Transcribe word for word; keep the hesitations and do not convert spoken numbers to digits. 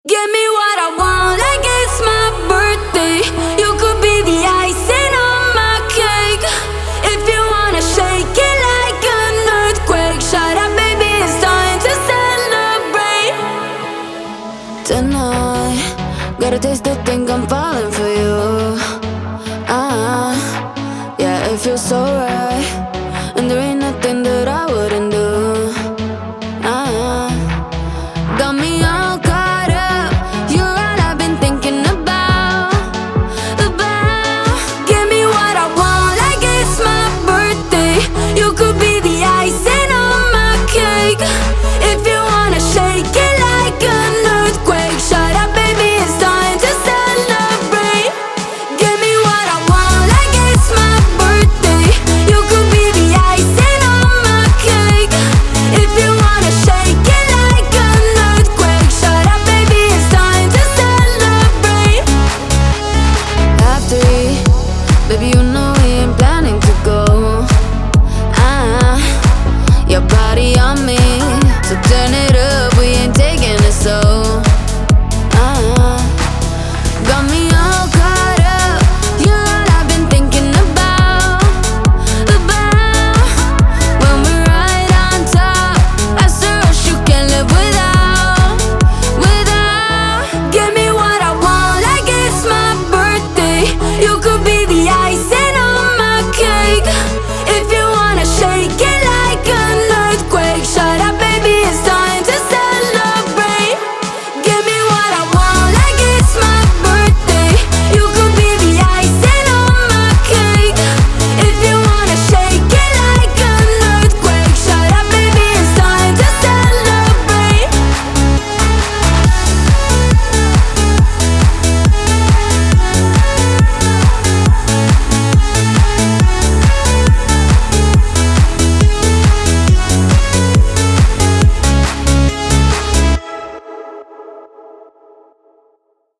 Give me what I want, like it's my birthday. You could be the icing on my cake. If you wanna shake it like an earthquake, shut up, baby, it's time to celebrate. Tonight, got a taste to think I'm falling for you. Ah, yeah, it feels so right.